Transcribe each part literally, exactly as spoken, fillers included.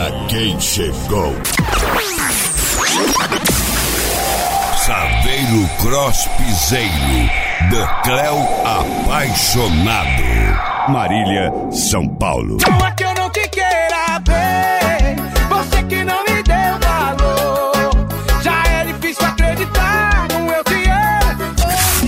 Olha quem chegou. Saveiro Cross Piseiro, do Cléo Apaixonado. Marília, São Paulo. Não é que eu não te queira ver, você que não me deu valor. Já é difícil acreditar no eu te amo.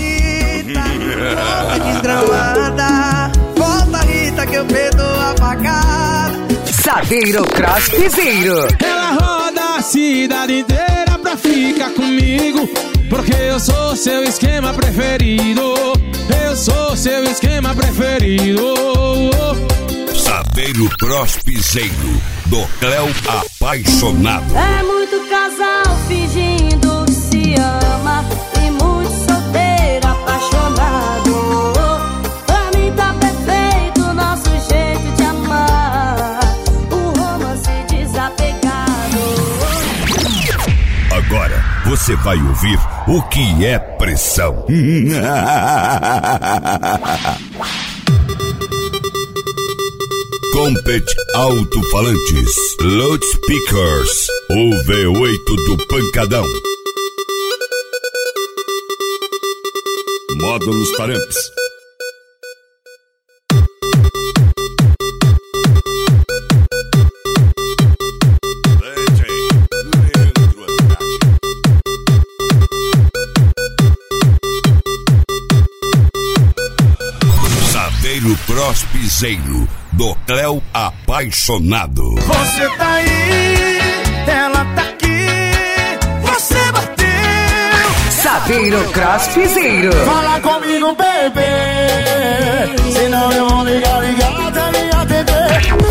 Rita, desgramada, volta Rita que eu perdoo apagada. Saveiro Cross Piseiro. Ela roda a cidade inteira pra ficar comigo, porque eu sou seu esquema preferido. Eu sou seu esquema preferido. Saveiro Cross Piseiro, do Cléo Apaixonado. É muito casal fingindo que se ama e muito solteiro apaixonado. Pra mim tá perfeito o nosso jeito de amar, um romance desapegado. Agora você vai ouvir o que é pressão. Compet Alto-Falantes, Loudspeakers, o V oito do Pancadão. Módulos Taramps. Saveiro Cross Piseiro, do Cléo Apaixonado. Você tá aí, ela tá aqui, você bateu. Saveiro Cross Piseiro. Fala comigo, bebê, senão eu vou ligar, ligar até me atender.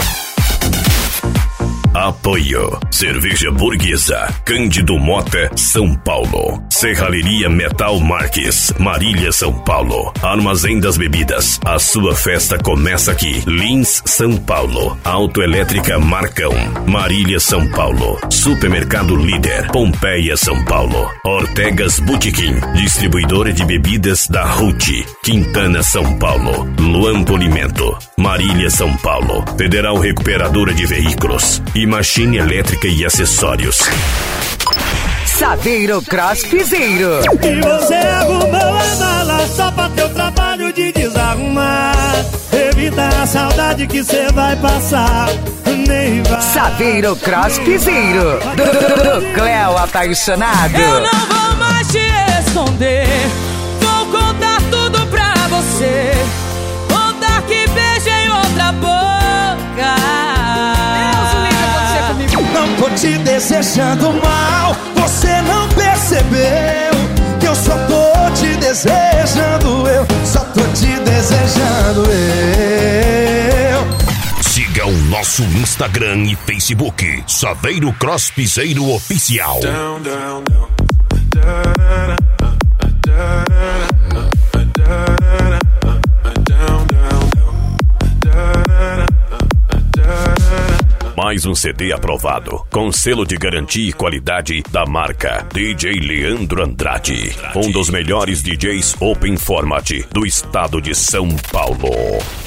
Apoio Cerveja Burguesa, Cândido Mota, São Paulo. Serralheria Metal Marques, Marília, São Paulo. Armazém das Bebidas, a sua festa começa aqui. Lins, São Paulo. Autoelétrica Marcão, Marília, São Paulo. Supermercado Líder, Pompeia, São Paulo. Ortegas Botequim, distribuidora de bebidas da Ruth, Quintana, São Paulo. Luan Polimento, Marília, São Paulo. Federal Recuperadora de Veículos e Machine Elétrica e Acessórios. Saveiro Cross Piseiro. E você arrumou a mala só pra teu trabalho de desarrumar. Evita a saudade que cê vai passar. Nem vai. Saveiro Cross Piseiro, do, do, do Cléo Apaixonado. Eu não vou mais te esconder, vou contar tudo pra você. Contar que beijei outra boca. Não tô te desejando mal, você não percebeu que eu só tô te desejando, eu só tô te desejando, eu. Siga o nosso Instagram e Facebook, Saveiro Cross Piseiro Oficial. Down, down, down. Da, da, da. Mais um C D aprovado, com selo de garantia e qualidade da marca D J Leandro Andrade, um dos melhores D Js Open Format do estado de São Paulo.